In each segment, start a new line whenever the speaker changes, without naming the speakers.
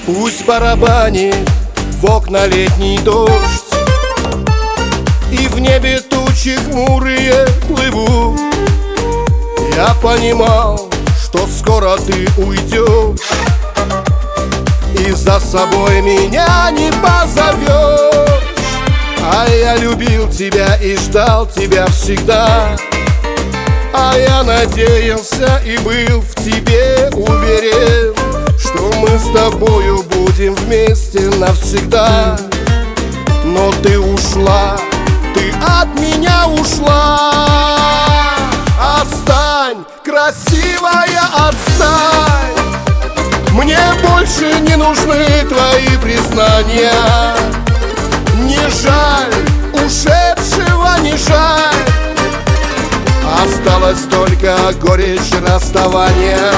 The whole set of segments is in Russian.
Пусть барабанит в окна летний дождь, и в небе тучи хмурые плывут. Я понимал, что скоро ты уйдешь, и за собой меня не позовешь. А я любил тебя и ждал тебя всегда, а я надеялся и был в тебе уверен, что мы с тобою будем вместе навсегда. Но ты ушла, ты от меня ушла. Отстань, красивая, отстань. Мне больше не нужны твои признания. Не жаль, ушедшего не жаль. Осталась только горечь расставания.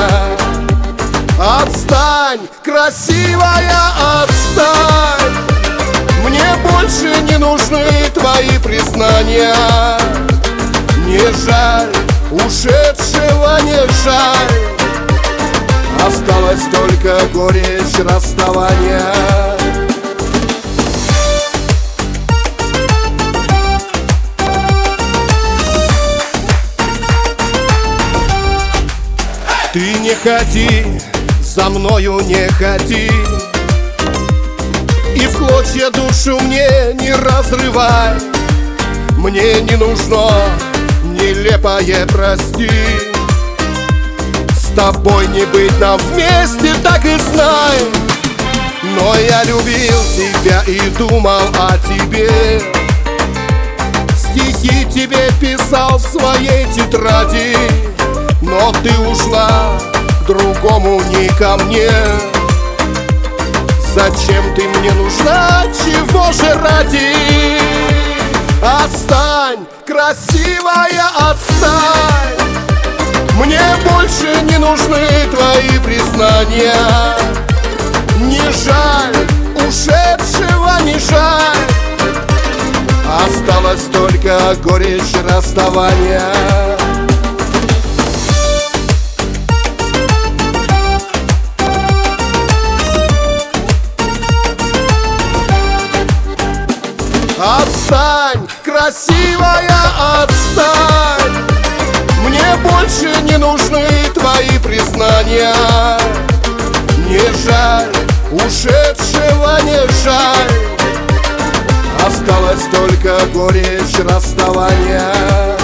Отстань, красивая, отстань. Мне больше не нужны твои признания. Не жаль, ушедшего не жаль. Осталась только горечь расставания. Ты не ходи, за мною не ходи, и в клочья душу мне не разрывай. Мне не нужно нелепое прости. С тобой не быть нам вместе, так и знай. Но я любил тебя и думал о тебе. Стихи тебе писал в своей тетради. Но ты ушла к другому, не ко мне. Зачем ты мне нужна, чего же ради? Отстань, красивая, отстань. Мне больше не нужны твои признания. Не жаль, ушедшего не жаль. Осталась только горечь расставания. Отстань, красивая, отстань. Мне больше не нужны твои признания. Не жаль, ушедшего не жаль. Осталась только горечь расставания.